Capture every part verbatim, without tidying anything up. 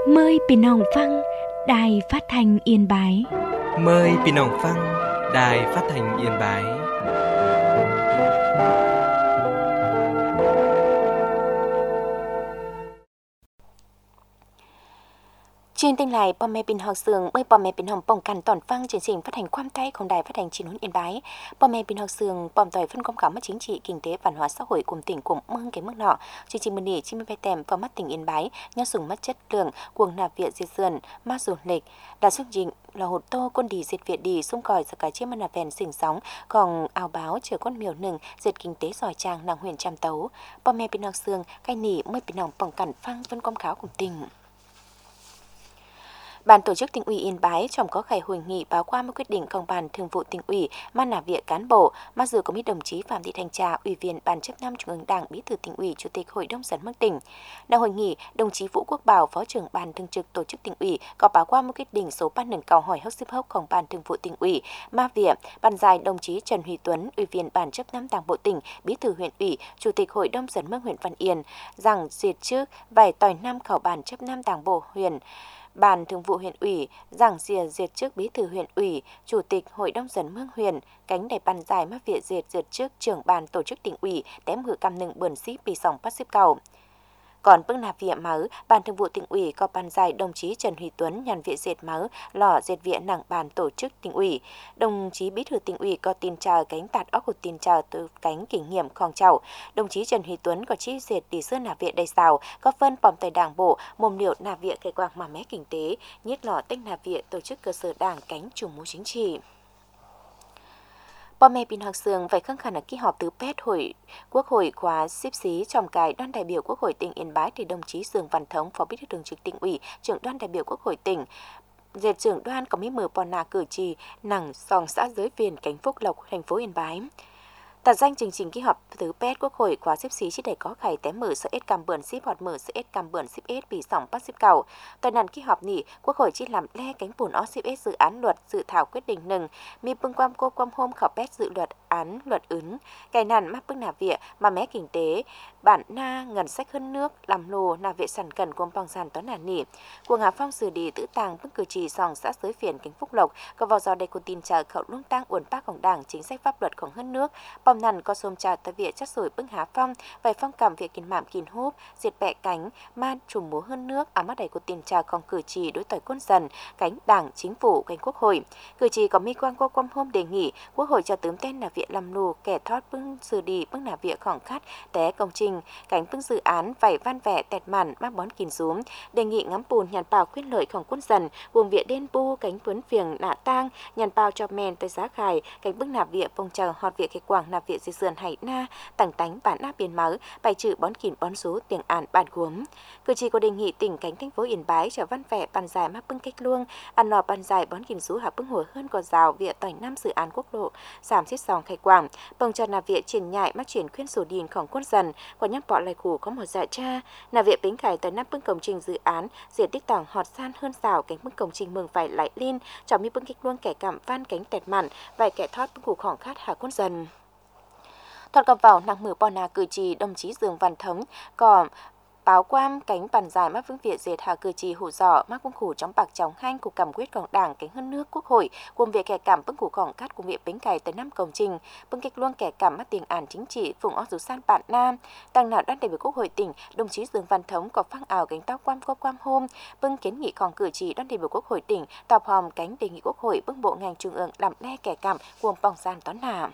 Mời Bình Hồng Phăng, Đài Phát thanh Yên Bái. Mời Bình Hồng Phăng, Đài Phát thanh Yên Bái. Chuyên tin lại bom mẹ Bình Học Sường bởi bom mẹ Bình Hồng bồng cằn toàn phăng chương trình phát hành quam tayของĐài Phát hành Chín Huấn Yên Bái. Bom mẹ Bình Học Sường bom tỏi phân công cáo mất chính trị, kinh tế, văn hóa xã hội cùng tỉnh cùng mương cái mức nọ. Chương trình mừng nỉ chín mươi bảy tèm vào mắt tỉnh Yên Bái, nhau sùng mất chất lượng, cuồng nạp Việt diệt dườn, ma du lịch, đã xuất trình là hột tô quân đi diệt Việt đi xung còi giờ cái chiếc mân vèn sình sóng, còn áo báo chờ con miều nừng diệt kinh tế giỏi trang nàng huyền trăm tấu. Bom mẹ Bình Học Sường cái nỉ mới Bình Hồng bồng cằn phăng phân công cáo cùng tỉnh. Ban tổ chức tỉnh ủy Yên Bái trong có khai hội nghị báo qua một quyết định công ban thường vụ tỉnh ủy ban làm việc cán bộ, mặc dù có mấy đồng chí Phạm Thị Thanh Trà, ủy viên ban chấp năm Trung ương Đảng, bí thư tỉnh ủy, chủ tịch hội đồng dân mức tỉnh. Tại hội nghị, đồng chí Vũ Quốc Bảo, phó trưởng ban thường trực tổ chức tỉnh ủy có báo qua một quyết định số ban nâng cầu hỏi hốc xếp hốcของban thường vụ tỉnh ủy, ma việc ban giải đồng chí Trần Huy Tuấn, ủy viên ban chấp năm Đảng bộ tỉnh, bí thư huyện ủy, chủ tịch hội đồng dân mức huyện Văn Yên rằng duyệt trước vài tỏi năm khảo ban chấp năm Đảng bộ huyện. Ban thường vụ huyện ủy, giảng dìa diệt trước bí thư huyện ủy, chủ tịch hội đồng dân mương huyện, cánh đại ban giải mắc viện diệt diệt trước trưởng ban tổ chức tỉnh ủy, tém hử cam nừng bẩn xí bị sòng bắt xếp cầu. Còn bước nạp viện máu, ban thường vụ tỉnh ủy có ban giải đồng chí Trần Huy Tuấn nhàn viện diệt máu, lò diệt viện nặng ban tổ chức tỉnh ủy. Đồng chí bí thư tỉnh ủy có tin chào cánh tạt óc của tin chào từ cánh kinh nghiệm khong chậu. Đồng chí Trần Huy Tuấn có chi diệt đi sơ nạp viện đầy xào, có phân bòm tay đảng bộ, mồm liệu nạp viện cây quang mà mé kinh tế, nhất lò tích nạp viện tổ chức cơ sở đảng cánh chủ mưu chính trị. Bom mẹ Bình Học Sường phải khăng khẳng ở kỳ họp thứ pet hội Quốc hội khóa xếp xí trong cái đoàn đại biểu Quốc hội tỉnh Yên Bái thì đồng chí Dương Văn Thống, phó bí thư thường trực tỉnh ủy, trưởng đoàn đại biểu Quốc hội tỉnh, dệt trưởng đoàn có mấy mờ bò nà cử trì nẳng sòng xã giới viên cánh Phúc Lộc, thành phố Yên Bái. Tạt danh chương trình kỳ họp thứ pet Quốc hội khóa xếp xí chỉ để có khải té mở sợ ết cam bươn xíp hoặc mở sợ ết cam bươn xíp ết bị sòng bắt xíp cầu. Toàn nạn kỳ họp nỉ Quốc hội chỉ làm le cánh bùn ó xíp ết dự án luật dự thảo quyết định nừng mi bưng quam cô quam hôm khảo pet dự luật án luật ứng cái nạn mắc bưng nà viện mà mé kinh tế bản na ngân sách hơn nước làm lồ nà viện sản cần cùng bằng sản toán nà nỉ cuồng hà phong xử đi tự tàng bưng cử chỉ sòng xã giới phiền cánh Phúc Lộc có vào do đây của tin chờ khẩu lung tăng uẩn bácของđảng chính sách pháp luậtของhơn nước bom nằn có xôm trào tại viện chất sủi bưng há phong vài phong cảm việc kín mạm kín húp diệt bẹ cánh man trùm múa hơn nước ám mắt đầy của tin tràoของcử chỉ đối tỏi quân dần cánh đảng chính phủ cánh quốc hội cử chỉ có mi quan qua quam hôm đề nghị Quốc hội cho tướng tên là viện làm lù kẻ thoát bưng xử đi bưng là viện khỏng khát té công trình cánh bưng dự án vảy văn vẻ tẹt màn mắc bón kín rúm đề nghị ngắm bùn nhàn bào khuyên lợiของquân dần vùng viện đen bu cánh vướn phiền nạ tang nhàn bào cho men tới giá khải cánh bưng nạp viện phong chờ họt viện cái quảng nạp viện diệt sườn hải na tảng tánh bản áp biến máu bài trừ bón kín bón số tiếng ản bản gốm cử chỉ có đề nghị tỉnh cánh thành phố Yên Bái trở văn vẻ bàn dài mắc bưng cách luông ăn lò bàn dài bón kín số hạ bưng hồ hơn có rào viện tỏi năm dự án quốc lộ giảm xít sòng khai quảng bồng cho nạp viện triển nhại mắc chuyển khuyên sổ điềnของquân dần quả nhắc bọ lại củ có một dạ cha nạp viện bến khải tới năm bưng công trình dự án diện tích tảng họt san hơn xào cánh bưng công trình mừng phải lại lên cho mi bưng cách luông kẻ cảm van cánh tẹt mặn vài kẻ thoát bưng củ khỏng khát hạ quân dần thoát gặp vào nặng mở bò nà cử chỉ đồng chí Dương Văn Thống có báo quam cánh bàn dài mắc vững viện diệt hạ cử chỉ hủ giỏ mắc bưng khủ trong bạc chóng hanh của cảm quyếtของđảng cánh hơn nước Quốc hội cùng việc kẻ cảm bưng khủของcát cùng việc bến cày tới năm công trình bưng kích luông kẻ cảm mắc tiền ản chính trị vùng ó rú san bản nam tăng nào đoàn đại biểu Quốc hội tỉnh đồng chí Dương Văn Thống có phăng ảo cánh tóc quam cô quam hôm bưng kiến nghịของcử chỉ đoàn đại biểu Quốc hội tỉnh tọp hòm cánh đề nghị Quốc hội bưng bộ ngành trung ương làm le kẻ cảm cuồng bỏng gian toán nà.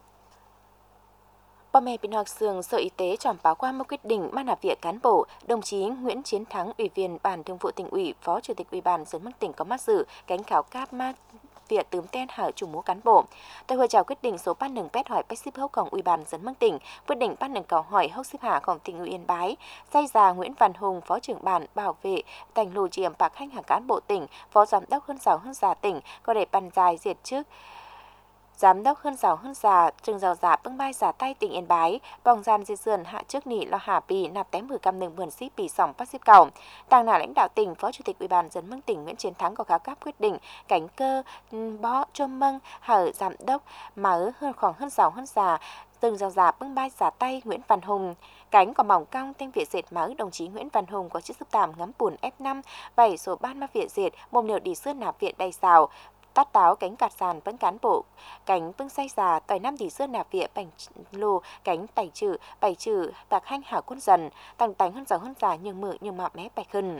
Bom mẹ Bình Học Sường Sở Y tế tròn báo qua một quyết định ban nạp viện cán bộ, đồng chí Nguyễn Chiến Thắng, ủy viên ban thường vụ tỉnh ủy, phó chủ tịch ủy ban dân mức tỉnh có mắc dự cánh khảo cáp ma việc tướm tên hở chủ múa cán bộ. Tại hội chào quyết định số ban nâng pet hỏi pet ship hốcของủy ban dân mức tỉnh, quyết định ban nâng cầu hỏi hốc ship hạของtỉnh ủy Yên Bái, say già Nguyễn Văn Hùng, phó trưởng ban bảo vệ thành lù chiềm bạc hành hàng cán bộ tỉnh, phó giám đốc hơn giàu hơn già tỉnh có để ban dài diệt trước giám đốc hơn giàu hơn già trường giàu giả bưng mai giả tay tỉnh Yên Bái bong gian diệt sườn hạ trước nỉ lo hà bì nạp tém mười cam nừng vườn xí bì sòng phát xếp cầu tàng nào lãnh đạo tỉnh phó chủ tịch ủy ban dân mương tỉnh Nguyễn Chiến Thắng có khảo cáp quyết định cánh cơ bó chôm mâng hở giám đốc mở hơn khoảng hơn giàu hơn già Từng rào giả bưng bai giả tay Nguyễn Văn Hùng. Cánh có mỏng cong tên Việt dệt máu đồng chí Nguyễn Văn Hùng có chiếc giúp tạm ngắm bùn ép năm, vảy số ban ma Việt dệt, mồm liệu đi xưa nạp viện đầy xào. Tát táo cánh cạt sàn vẫn cán bộ, cánh bưng say già, tỏi năm đi xưa nạp viện bành lù, cánh tẩy trừ, bày trừ, bạc hanh hảo quân dần, tăng tánh hơn giàu hơn già nhưng mự nhưng mạ mé bạch hân.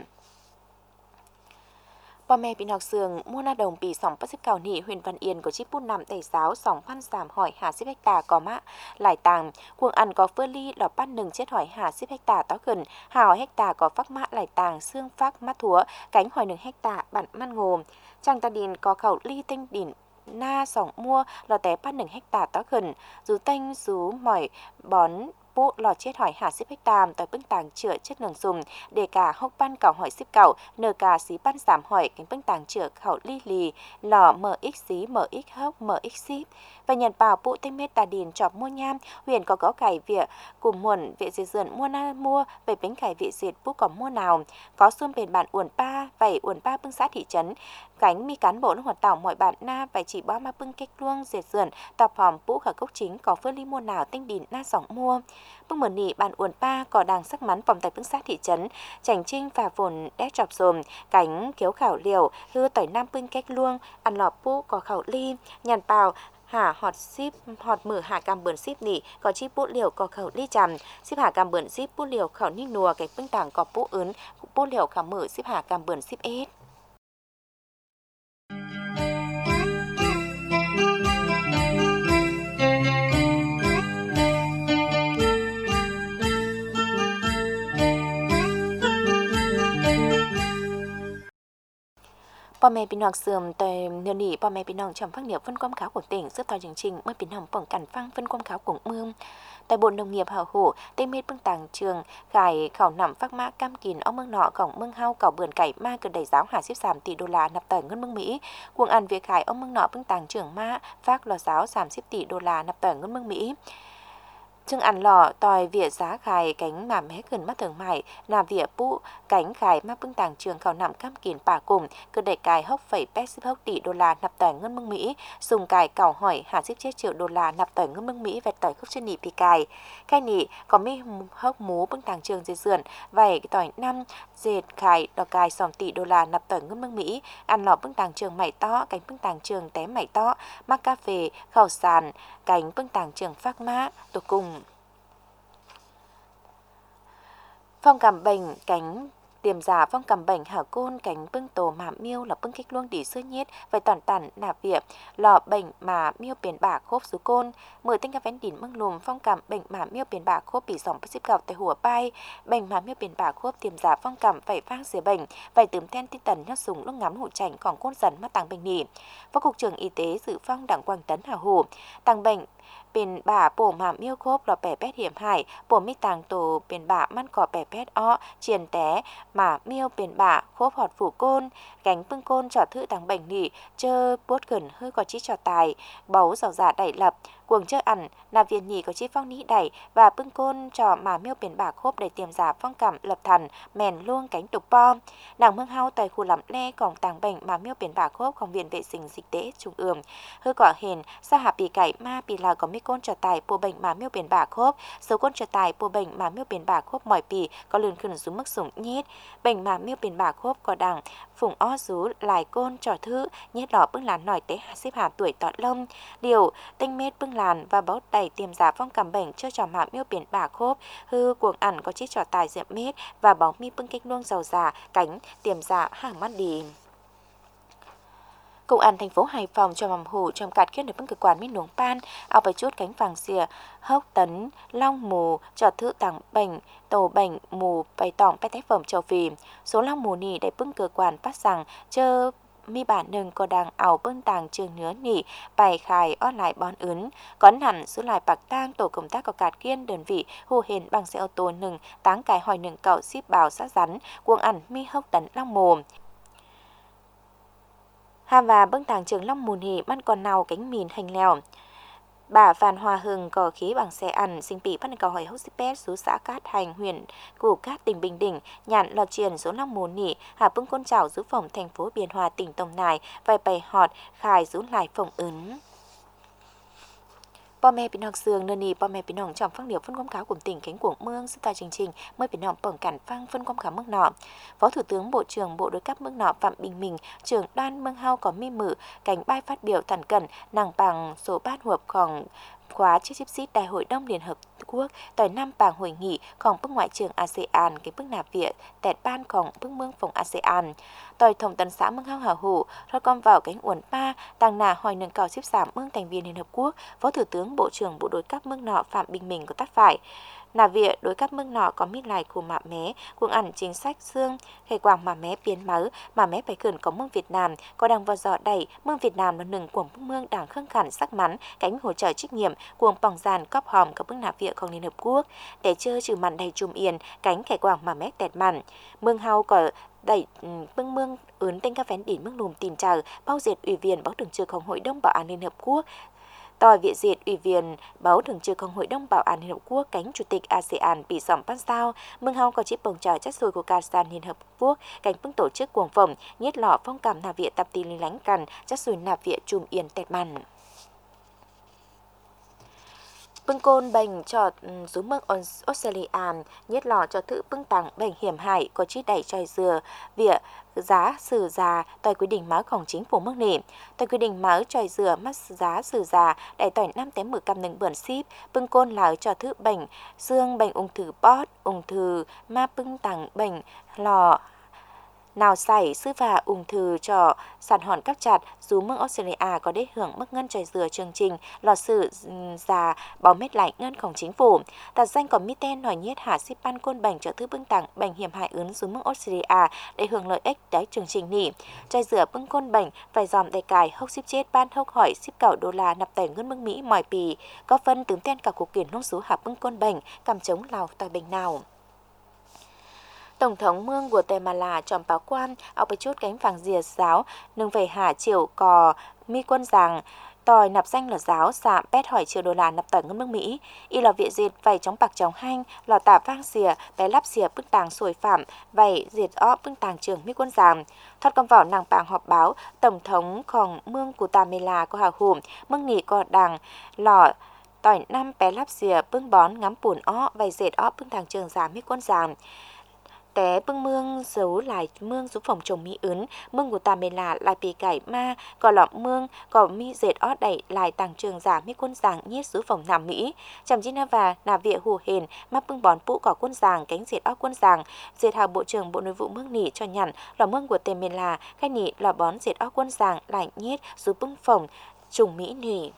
Bà mẹ bị học sường mua na đồng bị sòng bắt xếp cào nỉ huyện Văn Yên của chiếc bút nằm tẩy giáo sòng phan giảm hỏi hà xếp hecta có mã lại tàng cuồng ăn có phơ ly lọ bắt nừng chết hỏi hà xếp hecta tó gần hà hỏi hecta có phác mã lại tàng xương phác mát thúa cánh hỏi nừng hecta bản man ngồm trang ta điền có khẩu ly tinh đỉnh na sòng mua lọ té bắt nừng hecta tó gần dù tanh dù mỏi bón bộ lò chết hỏi hà xếp hecta tại bưng tàng chữa chất nường dùng để cả hốc ban cảo hỏi xếp cảo nờ cả xí ban giảm hỏi cánh bưng tàng chữa khẩu ly lì lò mx xí mx hốc mx xíp và nhận bảo bộ tây mét tà điền chọc mua nham huyền có có cải việc cùng muộn viện diệt dườn mua na mua về bánh cải viện diệt bút có mua nào có xuân bền bản uẩn pa vảy uẩn pa bưng xã thị trấn cánh mi cán bộ nước hoạt tảo mọi bạn na vài chỉ bao ma bưng cách luông diệt dườn tập hòm bũ khả cốc chính có phơi ly mua nào tinh đìn na sòng mua bưng mở nỉ bản uẩn pa có đàng sắc mắn vòng tại bưng xã thị trấn chảnh trinh và vồn đét chọc dồm cánh kiếu khảo liều hư tỏi nam bưng cách luông ăn lọp bũ có khẩu ly nhàn bào hả họt ship họt mở hạ cam bươn ship nỉ có chi bút liều có khẩu ly chằm ship hạ cam bươn ship bút liều khẩu ninh nùa cái bưng tảng có bút ướn bút liều khả mở ship hạ cam bươn ship ết. Bà mẹ bình học sườm tại nửa nỉ bà mẹ bình học trong phát nghiệp phân quang kháo của tỉnh giúp thao chương trình mới bình học bằng cảnh phăng phân quang kháo của mương tại bộ nông nghiệp hảo hổ tây mết bưng tàng trường khải khảo nằm phát mã cam kín ông mương nọ cổng mương hao cảo bươn cải ma cần đẩy giáo hà xếp giảm tỷ đô la nạp tỏi ngân mương Mỹ cuồng ăn việc khải ông mương nọ bưng tàng trường ma phát lò giáo giảm xếp tỷ đô la nạp tỏi ngân mương Mỹ chưng ăn lò tòi vỉa giá khải cánh mà mé gần mắt thường mại là vỉa bụ cánh khải ma bưng tàng trường khảo nằm cam kín bà cùng cứ để cài hốc phẩy pet ship hốc tỷ đô la nạp tỏi ngân mương Mỹ dùng cài cảo hỏi hà xếp chết triệu đô la nạp tỏi ngân mương Mỹ vẹt tỏi khúc chân nỉ pì cài khai nỉ có mi hốc mú bưng tàng trường dây sườn vảy tỏi năm dệt khải đò cài sòng tỷ đô la nạp tỏi ngân mương Mỹ ăn lò bưng tàng trường mày to cánh bưng tàng trường té mày to mắc cà phê khẩu sàn cánh bưng tàng trường phác mã tổ cùng phong cảm bệnh cánh tiềm giả phong cầm bệnh hảo côn cánh bưng tổ mà miêu là bưng kích luông đi sơ nhiết vậy toàn tản nạp việc lò bệnh mà miêu biển bả khốp số côn mười tinh các vén đỉnh mưng lùm phong cầm bệnh mà miêu biển bả khốp bị dòng bác xếp gạo tại hùa bay bệnh mà miêu biển bả khốp tiềm giả phong cầm vậy vang xỉa bệnh vậy từm ten tinh tần nhát súng lúc ngắm hụ chảnh còn côn dần mắt tăng bệnh nỉ phó cục trưởng y tế dự phong đảng Quang Tấn hảo hổ tăng bệnh bên bả bổ mà miêu khốp lò bẻ pét hiểm hại bổ mi tàng tổ bên bả mắt cỏ bẻ pét o triền té mà miêu bên bả khốp họt phủ côn gánh bưng côn trò thự tàng bệnh nỉ chơ bốt gần hơi có chi trò tài bấu giàu giả đẩy lập cuồng chơ ẩn là viên nhỉ có chi phong nỉ đẩy và bưng côn trò mà miêu bên bả khốp để tiềm giả phong cảm lập thần mèn luông cánh tục bom đảng mương hao tại khu lắm le cổng tàng bệnh mà miêu bên bả khốpของviện vệ sinh dịch tễ trung ương hơi quả hền sa hạ bì cải ma bì là có mi côn trò tài bộ bệnh mà miêu biển bả khốp số côn trò tài bộ bệnh mà miêu biển bả khốp mỏi bì có lươn khẩn xuống mức sủng nhét bệnh mà miêu biển bả khốp có đằng phùng o rú lại côn trò thứ nhét lọ bưng làn nổi tế xếp hạt tuổi tọt lông điều tinh mết bưng làn và báo đầy tiềm giả phong cầm bệnh cho trò mà miêu biển bả khốp hư cuồng ẩn có chiếc trò tài diệm mết và bóng mi bưng kích luông dầu giả cánh tiềm giả hàng mắt đi. Công an thành phố Hải Phòng cho mầm hủ trong cạt kết được bưng cơ quan minh nuống pan ao bài chút cánh vàng xìa hốc tấn long mù trò thự tàng bệnh tổ bệnh mù bày tỏng bày tác phẩm châu Phi số long mù nỉ để bưng cơ quan phát rằng chơ mi bản nừng có đàng ảo bưng tàng trường nứa nỉ bài khai on lại bón ứng có hẳn số lại bạc tang tổ công tác có cạt kiên đơn vị hù hền bằng xe ô tô nừng táng cài hỏi nừng cậu ship bào sát rắn cuồng ẩn mi hốc tấn long mù hà và bưng tàng trường long mùn hỉ mắt còn nào cánh mìn hành lèo bà Phan Hoa Hưng có khí bằng xe ăn sinh bị bắt cầu hỏi hốc xipet số xã Cát Hành huyện Củ Cát tỉnh Bình Định nhàn lọt truyền số long mùn hỉ hà bưng con chảo giữ phòng thành phố Biên Hòa tỉnh Đồng Nai vài bày họt khai rú lại phòng ứng พ่อแม่พี่น้องเสืองเนนีพ่อแม่พี่น้องจอมฟังเดียวphânความcáo của tỉnh cánh của mương sức tài chương trình mờiพี่น้องป้องกันฟังphânความcáo mức nọ Phó Thủ tướng Bộ trưởng Bộ đối cấp mức nọ Phạm Bình Minh trưởng đoàn mương hao có mi mử cảnh bài phát biểu thẳng cẩn nàng bằng số bát hộpของkhóa chiếc chip xít Đại hội Đông Liên Hợp Quốc tại năm bảng hội nghịของbước ngoại trưởng a sê an cái bước nạp viện tẹt banของbước mương phòng a sê an Tòi thông tấn xã mương hao hào hủ thoát con vào cánh uẩn pa tàng nà hỏi nâng cao xếp giảm mương thành viên Liên Hợp Quốc Phó Thủ tướng Bộ trưởng Bộ đối cấp mương nọ Phạm Bình Minh có tắt phải Nà viện đối cấp mương nọ có mít lại của mạ mé cuồng ẩn chính sách xương khởi quảng mạ mé biến máu mạ mé phải khẩn có mương Việt Nam có đang vào giỏ đẩy mương Việt Nam là nừng của mương đảng khương khẩn sắc mắn cánh hỗ trợ trách nhiệm cuồng bỏng giàn cóp hòm các bước nạp việnของLiên Hợp Quốc để chơi trừ mặn đầy trùm yên cánh khởi quảng mạ mé tẹt mặn mương hao có đẩy bưng mương ướn tên các vén đỉnh mương lùm tìm chờ bao diệt ủy viên báo thường trựcของHội đồng Bảo an Liên Hợp Quốc Tòi viện diệt ủy viên báo thường trựcของHội đồng Bảo an Liên Hợp Quốc cánh chủ tịch a sê an bị sỏm pan sao mương hao có chiếc bồng trời chất sùi của Kazakhstan Liên Hợp Quốc cánh bưng tổ chức cuồng phồng nhất lọ phong cảm nạp viện tập tin lý lánh cằn chất sùi nạp viện trùm yên tẹt mặn Bưng côn bệnh cho rú mương Australia nhất lò cho thử bưng tặng bệnh hiểm hại có chi đẩy choi dừa việc giá sử già tòi quy định máuของchính phủ nước nỉ tòi quy định máu choi dừa mắt giá sử già đại tỏi năm tém mười cam nâng bẩn ship bưng côn láo cho thử bệnh xương bệnh ung thư bót ung thư ma bưng tặng bệnh lò nào xảy sư và ung thư cho sản hòn các chặt dù mương Australia có để hưởng mức ngân choi dừa chương trình lò sử già báo mét lại ngânของchính phủ đặt danh có miten hỏi nhiết hạ ship ban côn bệnh cho thứ bưng tặng bệnh hiểm hại ứng dù mương Australia để hưởng lợi ích đấy chương trình nỉ choi dừa bưng côn bệnh phải dòm đại cài hốc ship chết ban hốc hỏi ship cẩu đô la nạp tài ngân mương Mỹ mỏi pì có phân tướng tên cả cuộc kiển nông số hạ bưng côn bệnh cầm chống lào tòi bệnh nào Tổng thống mương Guatemala chọn báo quan, ao bày chút cánh vàng dìa giáo, nâng về hạ triệu cò mi quân rằng, tòi nạp danh là giáo xạ pét hỏi triệu đô la nạp tỏi ngân nước Mỹ. Y là viện diệt vầy chống bạc chống hanh, lò tả vang xìa, bé lắp xìa bức tàng sồi phạm, vầy diệt ó bức tàng trường mi quân rằng. Thoát con vào nàng bàng họp báo, Tổng thốngของmương Guatemala có hào hùm, mương nỉ có đàng, lò tỏi năm bé lắp xìa bưng bón ngắm bùn ó, vầy diệt ó bức tàng trường giả mi quân rằng. Té bưng mương giấu lại mương giúp phòng trồng mỹ ướn, mương của ta mê là lại bì cải ma, có lọ mương, có mi dệt ót đẩy lại tàng trường giả mi quân giảng nhiết giúp phòng Nam Mỹ. Chầm chí na và nà vịa hù hền, mà bưng bón phụ có quân giảng, cánh dệt ót quân giảng, dệt hào bộ trưởng bộ nội vụ mương nỉ cho nhằn, lọ mương của tề mê là, khai nỉ lọ bón dệt ót quân giảng lại nhiết giúp bưng phòng trùng Mỹ nỉ.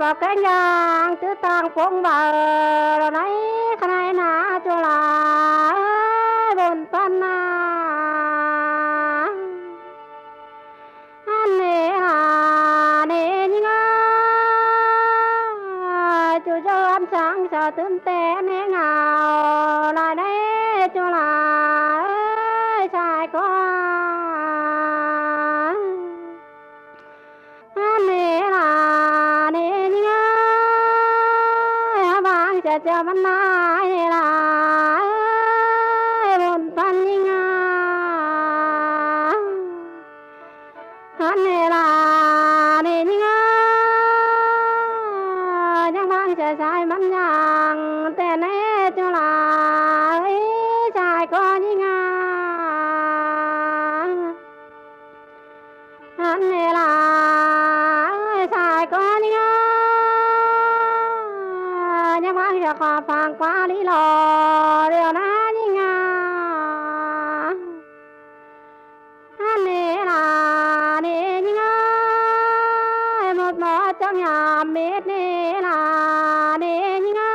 vào cái nhang tứ tang phong vào rồi đấy cái này na cho là bồn pan na anh nè là nè nhưng à chú cho anh sáng sợ tương té nè ngào lại đấy cho là sai có anh nè là nè nhưng à vang cha cha văn nai nè là bồn pan nhưng à anh nè là nè nhưng à nhang vang cha sai văn nhang tên nè cho là sai có nhưng à anh nè là sai có nhưng à nhang vang cha qua phang qua lý lò điều na nhưng à anh nè là nè nhưng à một mỏ trong nhà mít nè là nè nhưng à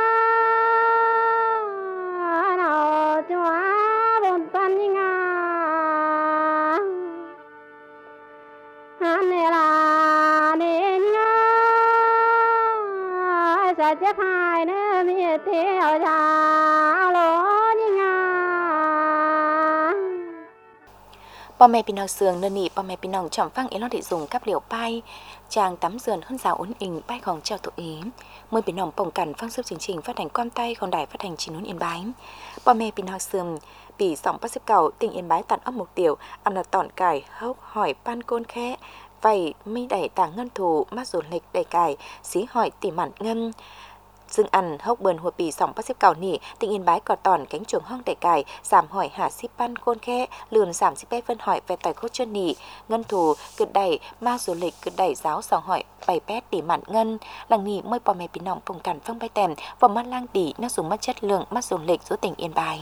nào cho bồn pan nhưng à anh nè là nè nhưng à sẽ chết hai nữa miệt theo già lỗ nhưng à พ่อแม่พี่น้องเสืองเนินนี่พ่อแม่พี่น้องจอมฟังเอลอดิdùngกับเหลียวไปจางtắm sườn hơn rào ổn ỉnh bayของเจ้าตัวเองเมื่อพี่น้องป้องกันฟังซื้อจริงๆphát hànhความใต้ของđài phát hành chín nún Yên Bái พ่อแม่พี่น้องเสืองปีสองพันสิบเก้าtỉnh Yên Báiตัดออกmột điều ăn là tọn cải hốc hỏi pan côn khẽ vậy mi đẩy tàng ngân thủ mát dồn lịch đầy cải xí hỏi tỉ mặn ngâmซึ่งอันฮกเบินหัวปีสองพันสิบเก้านี่ติงอินบายก่อตอนแก๊งจวงห้องแต่ไก่สามหอยหาสิบปั้นโคนแค่เลือนสามสิบแปดเฟินหอยไปต่อยโคเชอร์นี่เงินถูกึดได้มาสุเล็กกึดได้สาวสองหอยไปแปดตีหมันเงินหลังนี้เมื่อปอแม่พี่น้องป้องกันฟังใบแต้มฟอร์มัตล่างดีน่าสูงมาchất lượngมาสุเล็กสู่ติงอินบาย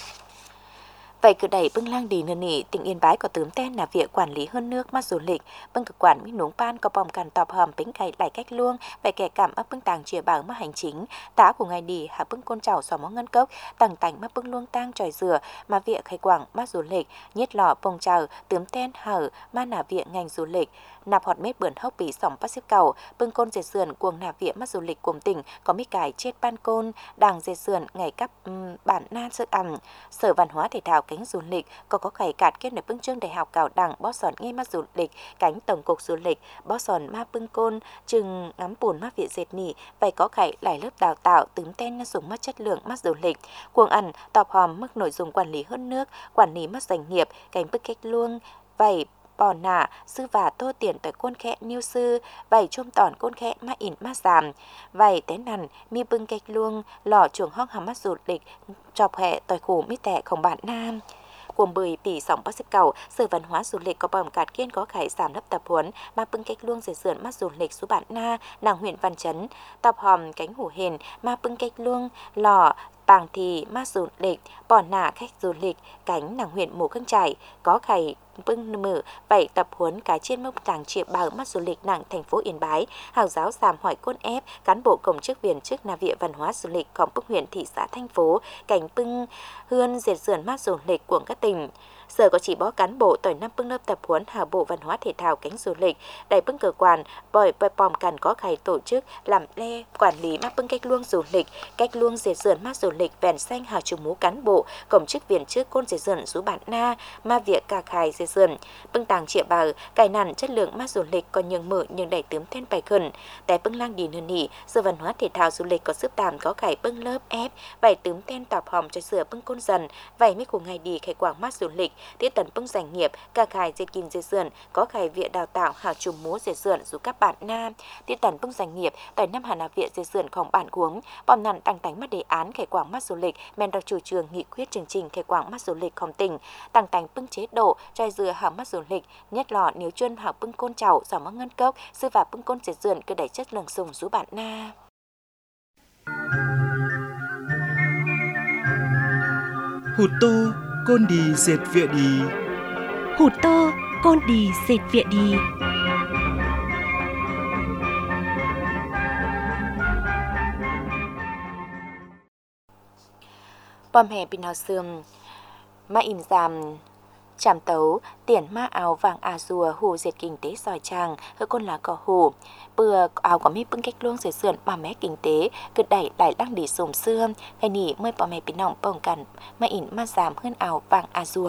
vậy cứ đẩy bưng lang đi nửa nỉ tỉnh Yên Bái có tướng tên là việc quản lý hơn nước mắt du lịch bưng cực quản mỹ nuống pan có bom càn tọp hầm bính cày lại cách luông vậy kẻ cảm ấp bưng tàng chìa bảo mất hành chính tá của ngày đi hạ bưng côn chảo xỏ mó ngân cốc tàng tành mắt bưng luông tang tròi dừa mà việc khai quảng mắt du lịch nhất lò bông chào tướng tên hở ma nà viện ngành du lịch nạp họt mết bưởi hốc bì sòng bắt xếp cầu bưng côn dệt sườn cuồng nạp viện mắt du lịch cuồng tỉnh có mi cải chết ban côn đàng dệt sườn ngày cắp um, bản na sự ăn sở văn hóa thể thao cánh du lịch có có khải cạt kết nối bưng chương đại học cào đẳng bó sòn ngay mắt du lịch cánh tổng cục du lịch bó sòn ma bưng côn chừng ngắm bùn mắt viện dệt nỉ vậy có khải lại lớp đào tạo tướng tên nó dùng mắt chất lượng mắt du lịch cuồng ăn tọp hòm mức nội dung quản lý hơn nước quản lý mắt doanh nghiệp cánh bức cách luông vậy bò nạ sư và tô tiền tới côn khẽ niêu sư vảy chôm tòn côn khẽ ma ỉn ma giảm vảy té nằn mi bưng cách luông lò chuồng hong hàm mắt du lịch chọc hẹ tỏi khổ mi tẻ không bạn nam cuồng bưởi tỷ sóng bắc xếp cầu sở văn hóa du lịch có bầm cạt kiên có khải giảm lớp tập huấn ma bưng cách luông dệt sườn mắt du lịch số bạn na nàng huyện văn chấn tập hòm cánh hủ hền ma bưng cách luông lò Bàng thì ma du lịch, bỏ nả khách du lịch, cánh nàng huyện mù căng trải, có khải bưng mở vậy tập huấn cái trên mông tàng triệu bảo mắt du lịch nặng thành phố Yên Bái, hào giáo giảm hỏi côn ép, cán bộ công chức viên chức na viện văn hóa du lịchของbức huyện thị xã thành phố, cảnh bưng hươn dệt sườn mắt du lịch của các tỉnh. Sở có chỉ bó cán bộ tỏi năm bưng lớp tập huấn hào bộ văn hóa thể thao cánh du lịch, đại bưng cơ quan, bòi bòi bòm càn có khải tổ chức làm le quản lý mắt bưng cách luông du lịch, cách luông dệt sườn mắt du lịch vèn xanh hào chủ mú cán bộ công chức viên chức côn dệt sườn số bản na ma việc cả khải dệt sườn bưng tàng triệu bào cải nản chất lượng mắt du lịch còn nhường mở nhưng đẩy tướng thêm bài khẩn tại bưng lang đi nương nỉ sở văn hóa thể thao du lịch có sức tạm có khải bưng lớp ép vải tướng tên tọp hòm cho sửa bưng côn dần vải mấy của ngày đi khải quảng mắt du lịch tiết tần bưng doanh nghiệp cả khải dệt kín dệt sườn có khải viện đào tạo hào chủ múa dệt sườn dù các bạn nam tiết tần bưng doanh nghiệp tại năm hà nội viện dệt sườnของbản cuống bom nặn tăng tánh mắt đề án khải quảng mắt du lịch men đọc chủ trương nghị quyết chương trình khải quảng mắt du lịchของtỉnh tăng tánh bưng chế độ trai dừa hào mắt du lịch nhất lọ nếu chuyên hào bưng côn chảo giỏ mắc ngân cốc sư và bưng côn dệt sườn cứ đẩy chất lượng dùng rú bạn na. Hụt tô côn đi dệt viện đi. Hụt tô côn đi dệt viện đi. bom hè bình nào sườm mà im giảm chạm tấu tiền ma áo vàng à rùa hù diệt kinh tế sỏi tràng hơi con lá cỏ hù bừa áo có mi bưng cách luông sườn sườn bà mẹ kinh tế cứ đẩy lại lăng đi sồm xưa cái nỉ mới bà mẹ bình nọng bồng cằn mà in ma giảm hơn áo vàng à rùa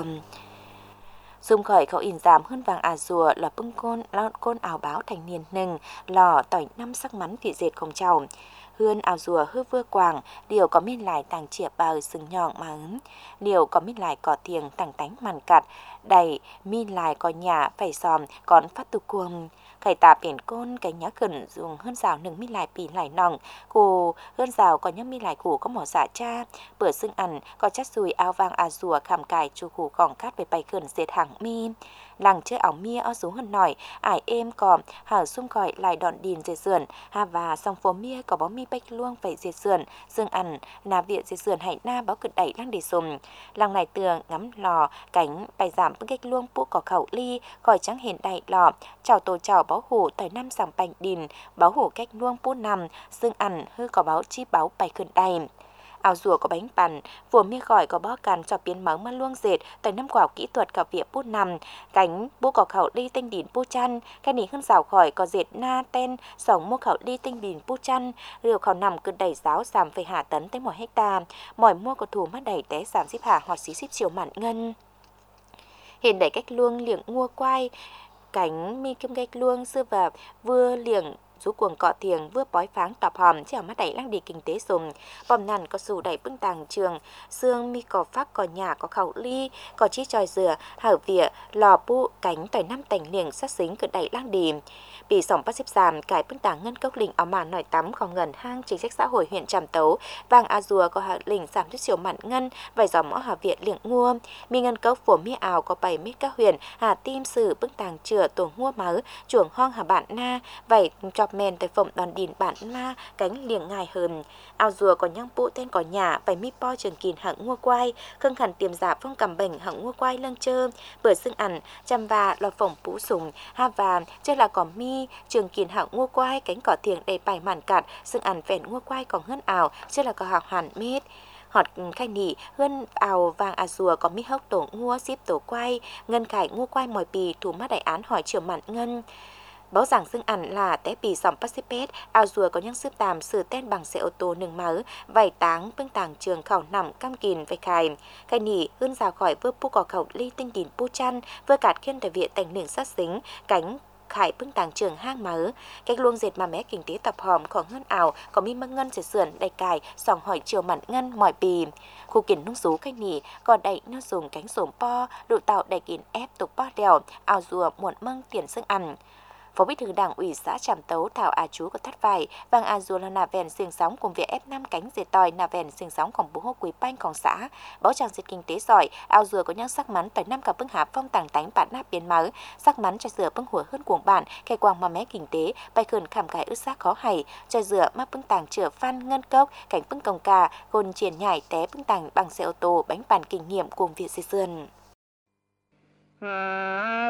dùng khỏi khẩu in giảm hơn vàng à rùa là bưng côn lọ côn áo báo thành niên nừng lò tỏi năm sắc mắn vị dệt không trào hươn áo rùa hư vưa quàng điều có miên lại tàng chìa bờ sừng nhọn mà ấm điều có miên lại cỏ thiềng tàng tánh màn cặt đầy miên lại có nhà phải xòm còn phát tu cuồng khải tà biển côn cái nhá gần dùng hơn rào nừng miên lại pin lại nòng cô hơn rào có nhá miên lại củ có mỏ dạ cha bữa xương ăn có chát sùi áo vàng à rùa khảm cài chu củ gòn cát về bay gần dệt hàng mi làng chơi áo mia ở xuống hơn nổi ải êm còm hở xung gọi lại đòn đìn dệt sườn ha và song phố mia có bó mi bách luông phải dệt sườn dương ăn nà viện dệt sườn hãy na báo cực đẩy lăng để sùm làng này tường ngắm lò cánh bài giảm bức cách luông pu cỏ khẩu ly gọi trắng hiền đại lò chào tổ chào báo hủ thời năm sòng bành đìn báo hủ cách luông pu nằm dương ăn hư có báo chi báo bài khẩn đầy áo rùa có bánh bàn, vừa mi gọi có bó càn cho biến mắng mà luông dệt, tới năm quả kỹ thuật cả việc bút nằm, cánh bút có khẩu đi tinh đỉn bút chăn, cái ní hơn rào khỏi có dệt na ten, sòng mua khẩu đi tinh đỉn bút chăn, rượu khẩu nằm cứ đẩy giáo giảm về hạ tấn tới một hecta, mỏi mua có thủ mắt đẩy té giảm xếp hạ hoặc xí xíp chiều mặn ngân. Hiện đẩy cách luông liệng ngua quay, cánh mi kim cách luông xưa và vừa liệng rú cuồng cọ thiềng vừa bói pháng tọp hòm chèo mắt đẩy lăng đi kinh tế sùng bom nằn có sù đẩy bưng tàng trường xương mi có phát có nhà có khẩu ly có chi tròi dừa hở vỉa lò bu cánh tỏi năm tành liềng sát xính cứ đẩy lăng đi bị sòng bắt xếp giảm cải bưng tàng ngân cốc lình áo màn nổi tắm khó ngần hang chính sách xã hội huyện Tràm Tấu vàng a rùa có hạ lình giảm chút chiều mặn ngân vài giò mõ hà viện liệng ngua mi ngân cốc của mi ảo có bảy mét các huyền hà tim sử bưng tàng chửa tổ ngua máu chuồng hoang hà bạn na vảy chọc men tới phòng đòn đìn bản ma cánh liềng ngài hờm áo rùa có nhang bụ tên có nhà vảy mi po trường kìn hạng ngua quai khương khẩn tiềm giả phong cầm bệnh hạng ngua quai lâng chơ bữa xương ẩn chăm và lò phồng pú sùng ha và chứ là có mi trường kìn hạng ngua quai cánh cỏ thiềng đầy bài màn cạt xương ẩn vẹn ngua quai còn hơn ảo chứ là có hạng hoàn mết họt khai nỉ hơn ảo vàng à rùa có mi hốc tổ ngua ship tổ quay ngân khải ngua quai mỏi bì thủ mắt đại án hỏi chiều mặn ngân báo rằng xương ẩn là té bì sòng Pacific áo rùa có những xếp tàm sử tên bằng xe ô tô nừng máu vảy táng bưng tàng trường khẩu nằm cam kìn vây khai khai nỉ hơn rào khỏi vơ pu cỏ khẩu ly tinh đìn pu chăn vừa cạt khiên tại viện tành nừng sát xính cánh khải bưng tàng trường hang máu cách luông dệt mà mé kinh tế tập hòm còn hơn ảo có mi măng ngân dệt sườn đầy cài sòng hỏi chiều mặn ngân mỏi bì khu kiển nung sú cách nỉ còn đẩy nó dùng cánh sổm po độ tạo đầy kín ép tục po đèo áo rùa muộn măng tiền xương ăn Phó Bí thư Đảng ủy xã Tràm Tấu Thảo A Chú có thắt vải vàng a rùa là nà vèn xiềng sóng cùng việc ép năm cánh dệt tòi nà vèn xiềng sóngของbố hô quý banhของxã báo trang dệt kinh tế giỏi ao rùa có những sắc mắn tới năm cả bưng hạp phong tàng tánh bạn nắp biến máu sắc mắn cho dừa bưng hủa hơn cuồng bản kẻ quang mà mé kinh tế bay khẩn khảm cái ướt xác khó hay cho dừa mắc bưng tàng chửa phan ngân cốc cảnh bưng cồng cà gôn triển nhảy té bưng tàng bằng xe ô tô bánh bàn kinh nghiệm cùng việc dệt sườn. Hà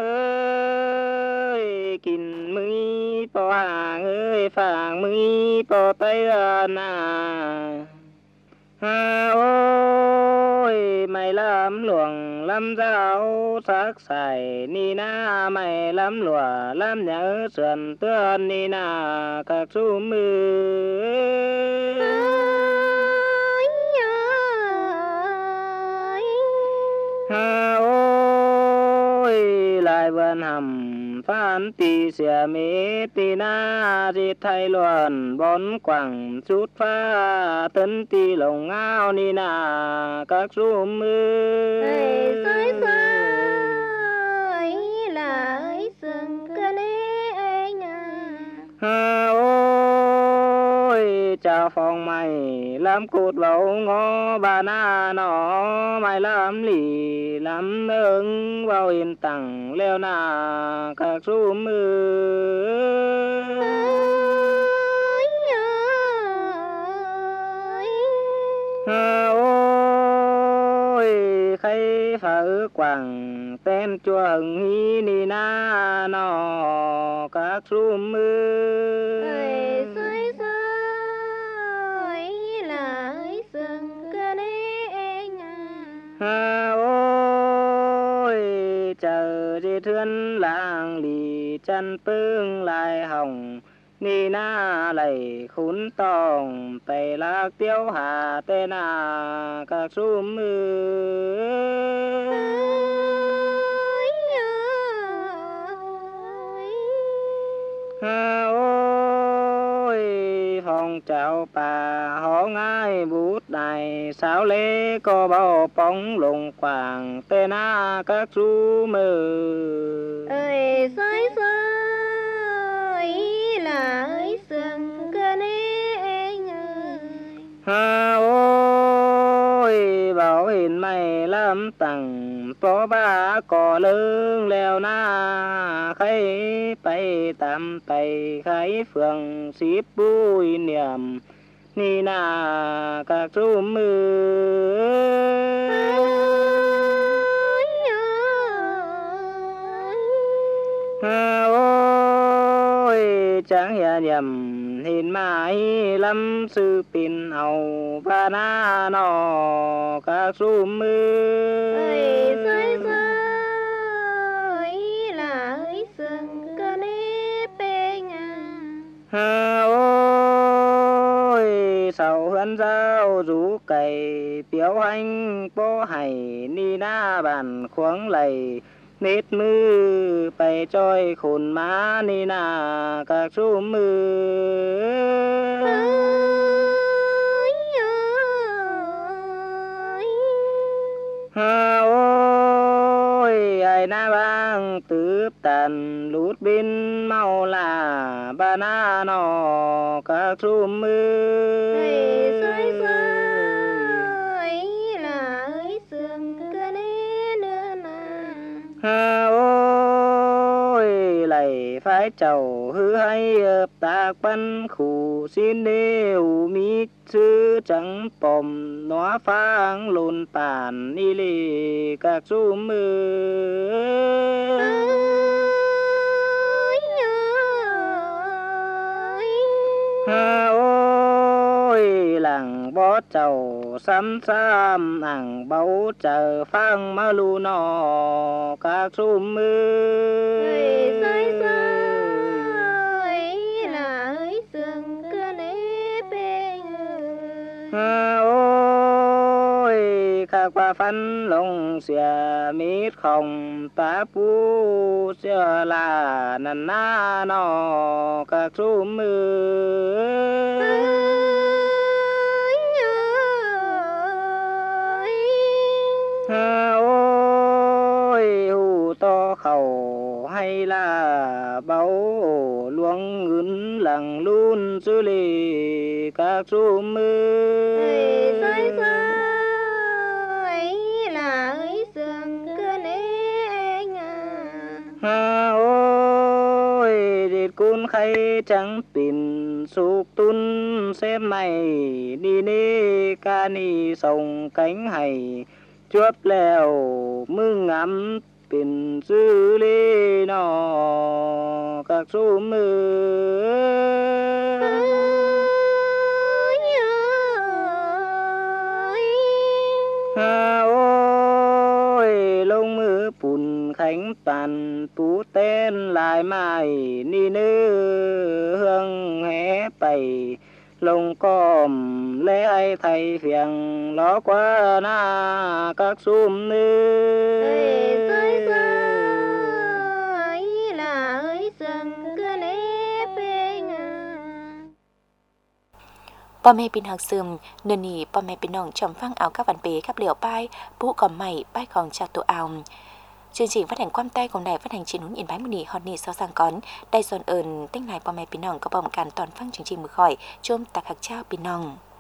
ơi kín mây po hàng ơi phàng mây po tây na hà ôi mày làm luồng làm giáo sắc sải ni na mày làm lụa làm nhớ sườn tương ni na các su mưa hà lại vườn hầm phan tì xìa mê tì na di thay luận bón quảng chút pha tấn tì lồng ao ni na các su mưa sơi sơi lại sừng cơ nê anh à ôi chào phòng mày làm cột vào ngó bà na nó mày làm lì làm nương vào yên tặng leo na các su mưa à ôi khay phở quảng tên chùa hừng hi ni na nó các su mưa sơi sơi lại sừng cơ nê anh ha ôi chờ đi thuyền làng lì chân pương lại hồng ni na lầy khốn tòng tây lạc tiêu hà tê na các sum mưa ha ôi phong trào bà họ ngay bút đài sao lê có bao bóng lùng quảng tê na các sum mưa ơi soi soi là ơi sừng cơ nê anh ơi ha ôi bảo hình mày lâm tầng có ba cò lưng leo na khay bay tạm tay khay phường xíp bùi niệm ni na các sum mưa ha ôi chẳng hiểu nhầm hình mãi lâm sư pin hầu và na nọ các sum mưa ơi soi soi là ơi sừng cơ nê bên à ha ôi sầu hân giao rú cày biểu hành bố hay ni na bàn khoáng lầy nết mưa bay trôi khôn má ni na các sum mưa ha ôi ai na bang tướp tàn lút bên mau là ba na nọ các sum mưa ơi soi soi là ơi sừng cơ nê nữa nà ha ôi lạy phải chầu hư hay ập tạc bắn khủ xin nêu mít sư trắng bòm nó phang lồn tàn đi lì các sum mưa ha ôi làng bó chầu xăm xăm ảng báu chờ phang ma lu nọ các sum mưa ơi soi soi là ơi sừng cơ nê bên ha ôi khắc qua phân lông xìa mít không tá pu xìa là nần na nọ các sum mưa ha ôi hù to khẩu hay là báu luống ngươn lằng luôn xử lý các sum mưa ơi soi soi là ơi sừng cơ nê anh à ha ôi điệt cún khay trắng pin sụp tun xem mày đi nê ca ni sông cánh hay chuốt leo mưng ngắm pin dư lê nọ các sum mưa ha ôi lông mưa bùn khánh toàn tú tên lại mai ni nư hương hé bày lông còm lẽ ai thầy phiền ló quá na các sum nư ơi soi soi là ơi sừng cơ nê bên à พ่อแม่พี่น้องซึมเดี๋ยวนี้พ่อแม่พี่น้องชมฟังเอาcác văn bế các liều bài bố còn mày bài còn chào tụ ao chương trình phát hành quan tayของđài phát hành truyền hình Yên Bái Muni hot nị sau sang cón đài dồn ơn tinh nàyพ่อแม่พี่น้องก็บ่มการตอนฟังchương trìnhมือข่อยชมตักหักเจ้าพี่น้อง